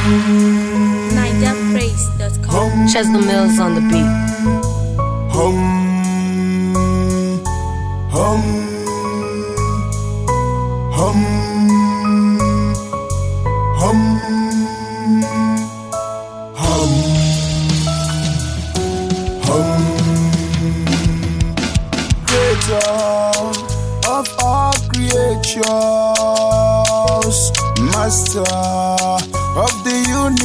NigerPraise.com. Chesla Mills on the beat. Creator of all creatures, Master of the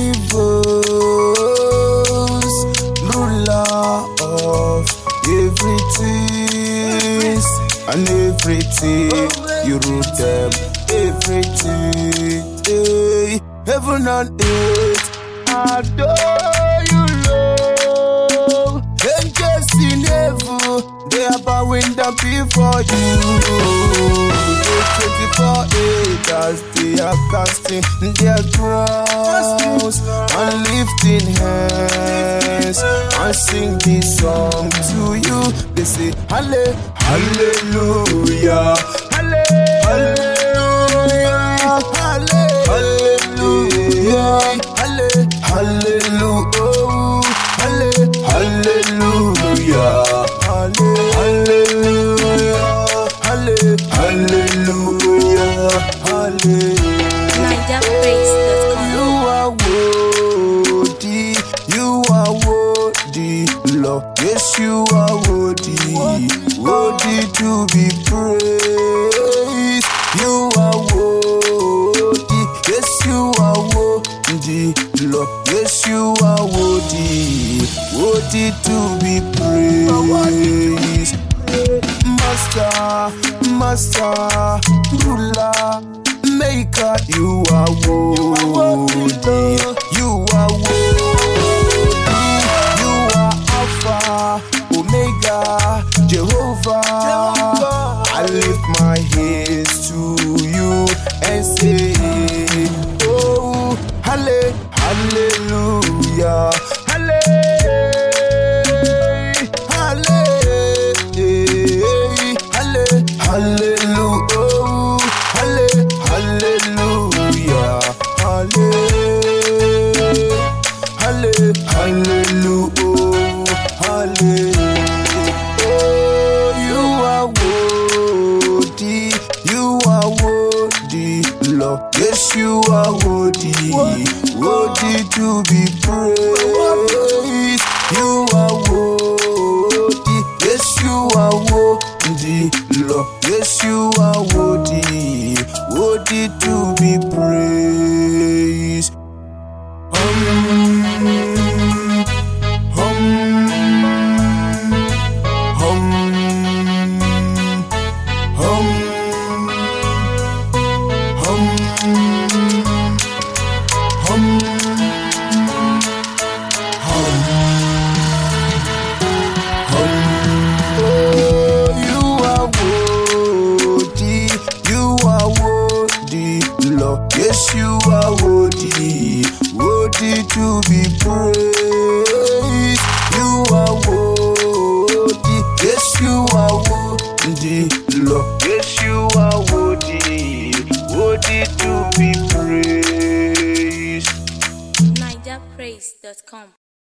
universe, ruler of everything and everything. You rule them, everything. Heaven and earth adore you, Lord. Angels in heaven, they are bowing down before you. The 24 elders, they are casting their crowns and lifting hands and sing this song to you. They say, Hallelujah, Hallelujah, Hallelujah, Hallelujah, Hallelujah, Hallelujah, Hallelujah. NigerPraise.com. You are worthy, you are worthy, Lord. Yes, you are worthy, worthy to be praised. You are worthy, yes, you are worthy, Lord. Yes, you are worthy, worthy to be praised. Master, ruler, maker, you are worthy, you are worthy, you are Alpha, Omega, Jehovah. I lift my hands to you and say, oh, hallelujah, yes, you are worthy, worthy to be praised. You are worthy, yes, you are worthy, Lord. Yes, you are worthy, worthy to be praised. Yes, you are worthy, worthy to be praised. You are worthy, yes, you are worthy, Lord. Yes, you are worthy, worthy to be praised. NigerPraise.com.